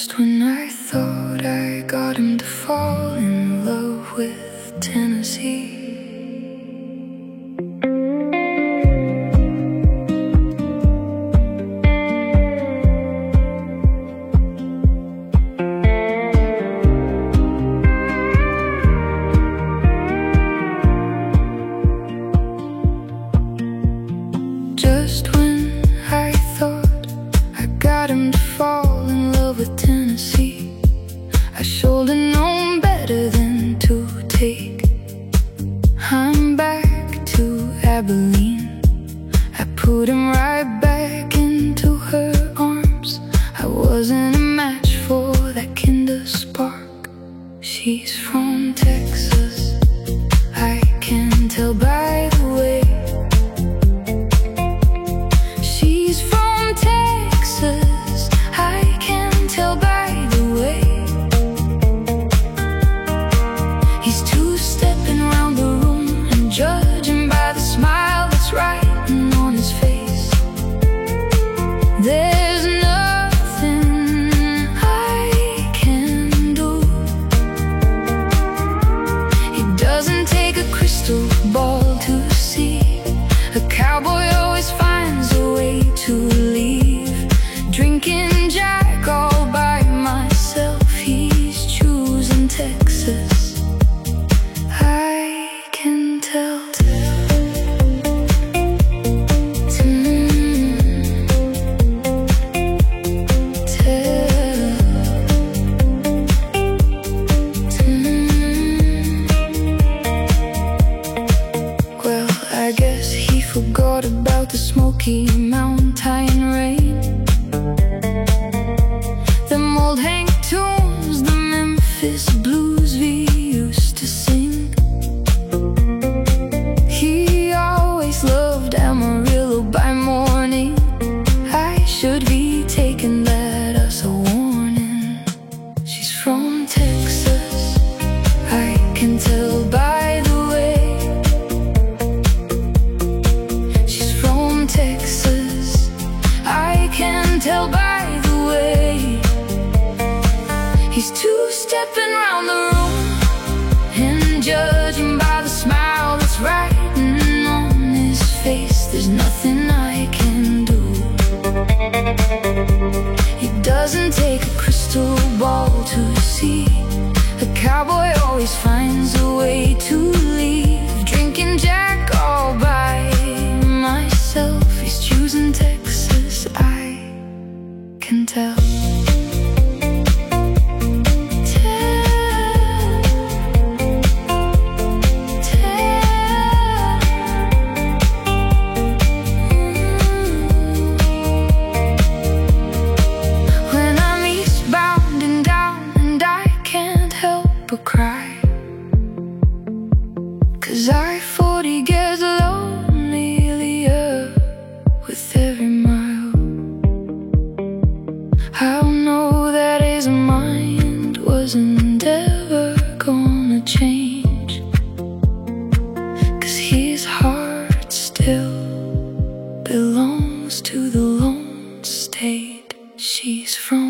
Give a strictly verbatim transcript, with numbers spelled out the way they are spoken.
Just when I thought I got him to fall in love with Tennessee, just when I thought I got him to fall in love with Tennessee, I should've known better than to take. I'm back to Abilene. I put him right back into her arms. I wasn't a match for that kinder spark. She's from Texas, I can tell by the way. She's from Texas, I can tell by the way. He's two-stepping around the room and judging by the smile that's writing on his face. There's nothing I can do. It doesn't take a crystal ball to see. A cowboy always finds a way to leave. Drinking Jack all by myself, he's choosing Texas, I can tell. Well, I guess he forgot about the Smoky Mountain rain, them old Hank tunes, the Memphis blues we used to sing. He always loved Amarillo by morning. I should be taking that as a warning. She's from Texas, I can tell by the way. She's from Texas, I can tell by the way. He's two-stepping around the room and judging by the smile that's writing on his face. There's nothing I can do. It doesn't take a crystal ball to see. A cowboy always finds a way to leave. Drinking Jack all by myself, he's choosing Texas, I can tell. When I'm eastbound and down and I can't help but cry, 'cause I forty gets lonelier with every mile. I know that his mind wasn't ever gonna change, 'cause his heart still belongs to the lone state. She's from